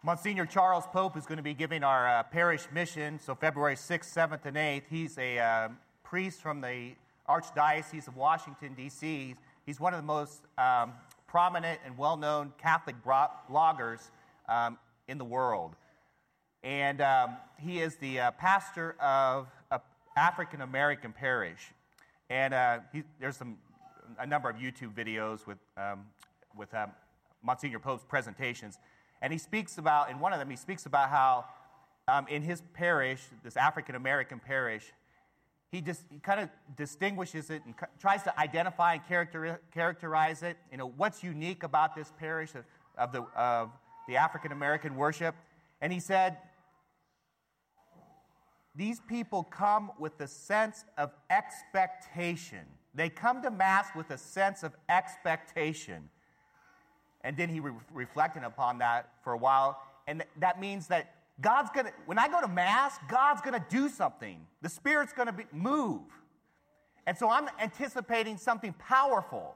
Monsignor Charles Pope is going to be giving our parish mission, so February 6th, 7th, and 8th. He's a priest from the Archdiocese of Washington, D.C. He's one of the most prominent and well-known Catholic bloggers in the world. And he is the pastor of an African-American parish. And there's a number of YouTube videos with Monsignor Pope's presentations. And he speaks about, in one of them, he speaks about how in his parish, this African-American parish, he kind of distinguishes it and tries to identify and characterize it. You know, what's unique about this parish of the African-American worship. And he said, these people come with a sense of expectation. They come to Mass with a sense of expectation. And then he reflected upon that for a while. And that means that when I go to Mass, God's going to do something. The Spirit's going to move. And so I'm anticipating something powerful.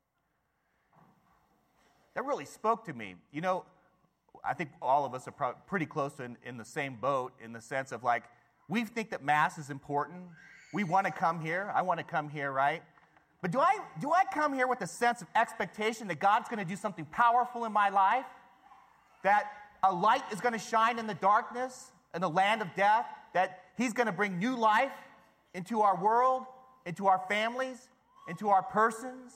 That really spoke to me. You know, I think all of us are pretty close to in the same boat in the sense of like, we think that Mass is important. We want to come here. I want to come here, right? But do I come here with a sense of expectation that God's going to do something powerful in my life? That a light is going to shine in the darkness, in the land of death? That He's going to bring new life into our world, into our families, into our persons?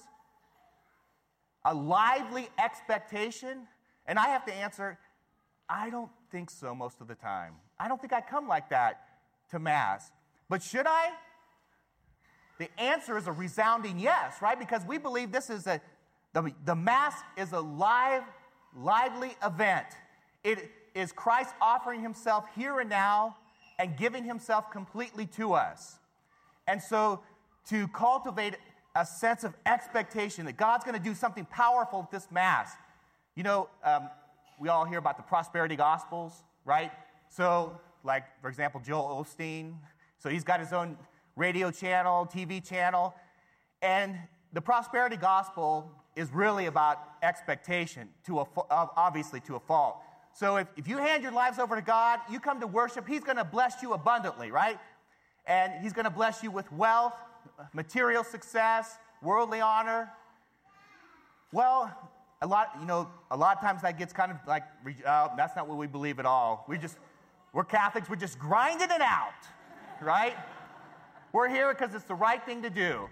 A lively expectation? And I have to answer, I don't think so most of the time. I don't think I come like that to Mass. But should I? The answer is a resounding yes, right? Because we believe this is the Mass is a lively event. It is Christ offering Himself here and now and giving Himself completely to us. And so to cultivate a sense of expectation that God's going to do something powerful at this Mass. You know, we all hear about the prosperity gospels, right? So, like, for example, Joel Osteen. So he's got his own radio channel, TV channel. And the prosperity gospel is really about expectation, obviously to a fault. So if you hand your lives over to God, you come to worship, He's going to bless you abundantly, right? And He's going to bless you with wealth, material success, worldly honor. Well, a lot of times that gets kind of like, that's not what we believe at all. We're Catholics, we're just grinding it out, right? We're here because it's the right thing to do.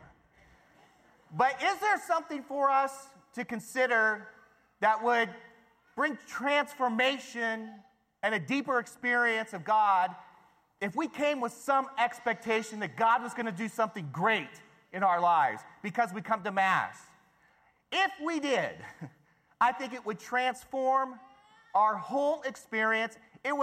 But is there something for us to consider that would bring transformation and a deeper experience of God if we came with some expectation that God was going to do something great in our lives because we come to Mass? If we did, I think it would transform our whole experience.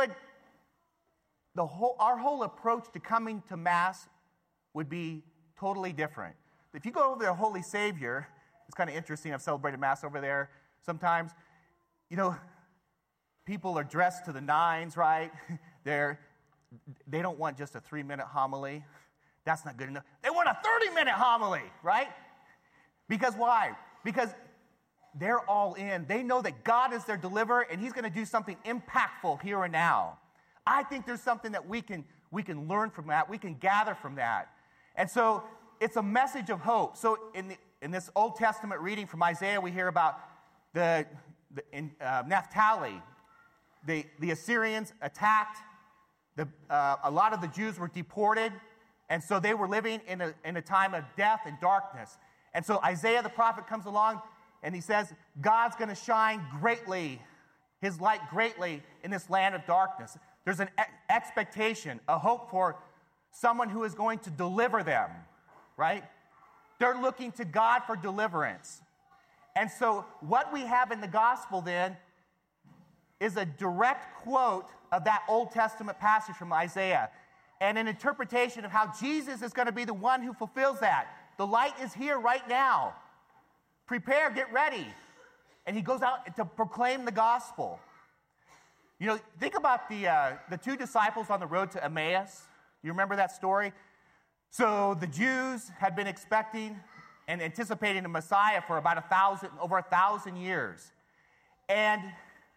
Our whole approach to coming to Mass would be totally different. If you go over to Holy Savior, it's kind of interesting. I've celebrated Mass over there sometimes. You know, people are dressed to the nines, right? They don't want just a 3-minute homily. That's not good enough. They want a 30-minute homily, right? Because why? Because they're all in. They know that God is their deliverer, and He's going to do something impactful here and now. I think there's something that we can learn from that. We can gather from that. And so it's a message of hope. So in this Old Testament reading from Isaiah, we hear about in Naphtali, the Assyrians attacked. A lot of the Jews were deported, and so they were living in a time of death and darkness. And so Isaiah the prophet comes along, and he says, God's going to shine greatly, His light greatly in this land of darkness. There's an expectation, a hope for someone who is going to deliver them, right? They're looking to God for deliverance. And so what we have in the gospel then is a direct quote of that Old Testament passage from Isaiah and an interpretation of how Jesus is going to be the one who fulfills that. The light is here right now. Prepare, get ready. And He goes out to proclaim the gospel. You know, think about the two disciples on the road to Emmaus. You remember that story? So the Jews had been expecting and anticipating a Messiah for about over 1,000 years. And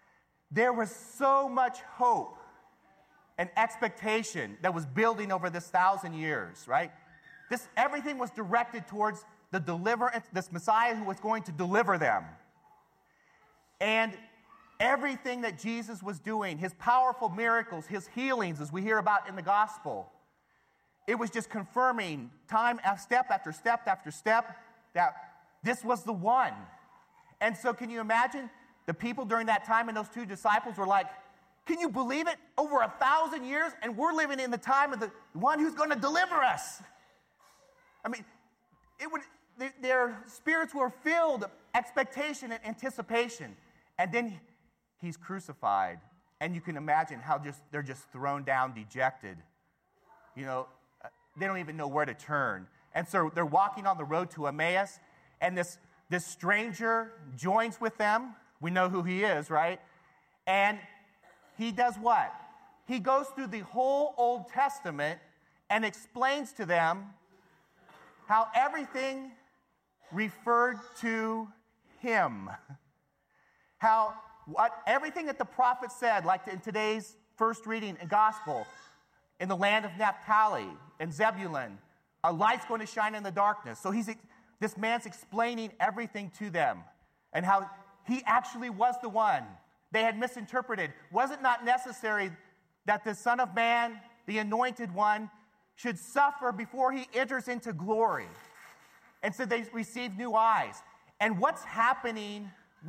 there was so much hope and expectation that was building over this 1,000 years, right? Everything was directed towards the deliverance, this Messiah who was going to deliver them. And everything that Jesus was doing, his powerful miracles, his healings, as we hear about in the gospel, it was just confirming step after step after step that this was the one. And so can you imagine the people during that time and those two disciples were like, can you believe it? Over 1,000 years and we're living in the time of the one who's going to deliver us. I mean, their spirits were filled with expectation and anticipation. And then he's crucified. And you can imagine how they're just thrown down, dejected. You know, they don't even know where to turn. And so they're walking on the road to Emmaus, and this stranger joins with them. We know who he is, right? And he does what? He goes through the whole Old Testament and explains to them how everything referred to him. How everything that the prophet said, like in today's first reading and gospel, in the land of Naphtali and Zebulun, a light's going to shine in the darkness. So this man's explaining everything to them and how he actually was the one. They had misinterpreted. Was it not necessary that the Son of Man, the Anointed One, should suffer before he enters into glory? And so they received new eyes. And what's happening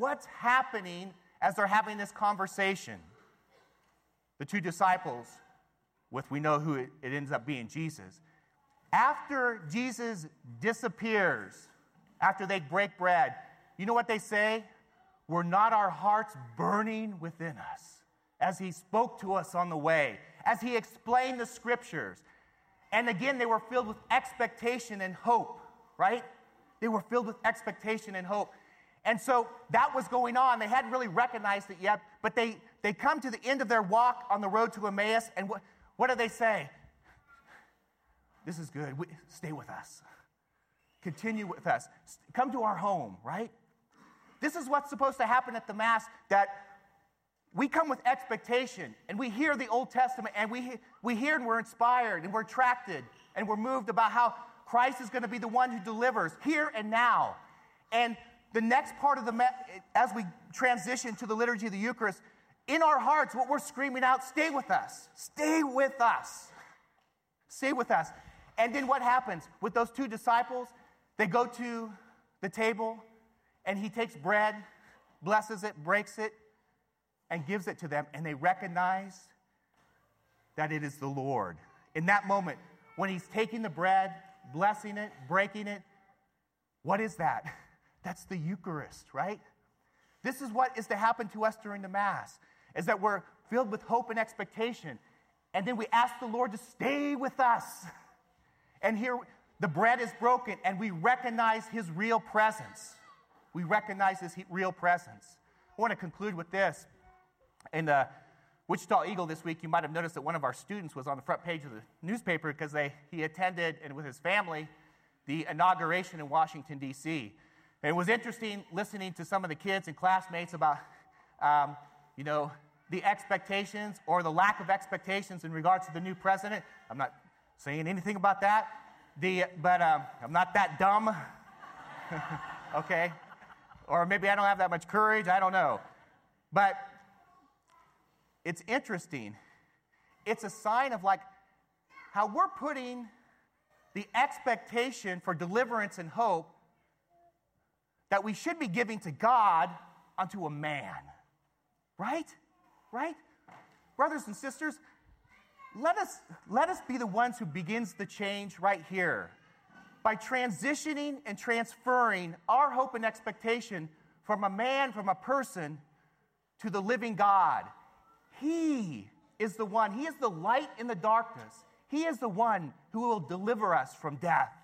as they're having this conversation? The two disciples, we know who it ends up being, Jesus. After Jesus disappears, after they break bread, you know what they say? Were not our hearts burning within us as he spoke to us on the way, as he explained the scriptures? And again, they were filled with expectation and hope, right? They were filled with expectation and hope. And so that was going on. They hadn't really recognized it yet, but they come to the end of their walk on the road to Emmaus, and what do they say? This is good. Stay with us. Continue with us. Come to our home, right? This is what's supposed to happen at the Mass, that we come with expectation, and we hear the Old Testament, and we hear and we're inspired, and we're attracted, and we're moved about how Christ is going to be the one who delivers here and now. And the next part of as we transition to the liturgy of the Eucharist, in our hearts, what we're screaming out, stay with us. Stay with us. Stay with us. And then what happens with those two disciples? They go to the table, and he takes bread, blesses it, breaks it, and gives it to them, and they recognize that it is the Lord. In that moment, when he's taking the bread, blessing it, breaking it, what is that? That's the Eucharist, right? This is what is to happen to us during the Mass, is that we're filled with hope and expectation, and then we ask the Lord to stay with us. And here, the bread is broken, and we recognize his real presence. We recognize his real presence. I want to conclude with this. In the Wichita Eagle this week, you might have noticed that one of our students was on the front page of the newspaper because he attended, and with his family, the inauguration in Washington, D.C. And it was interesting listening to some of the kids and classmates about, the expectations or the lack of expectations in regards to the new president. I'm not saying anything about that, but I'm not that dumb, okay? Or maybe I don't have that much courage, I don't know. But it's interesting. It's a sign of how we're putting the expectation for deliverance and hope that we should be giving to God onto a man. Right? Right? Brothers and sisters, let us be the ones who begins the change right here by transitioning and transferring our hope and expectation from a man, from a person, to the living God. He is the one. He is the light in the darkness. He is the one who will deliver us from death.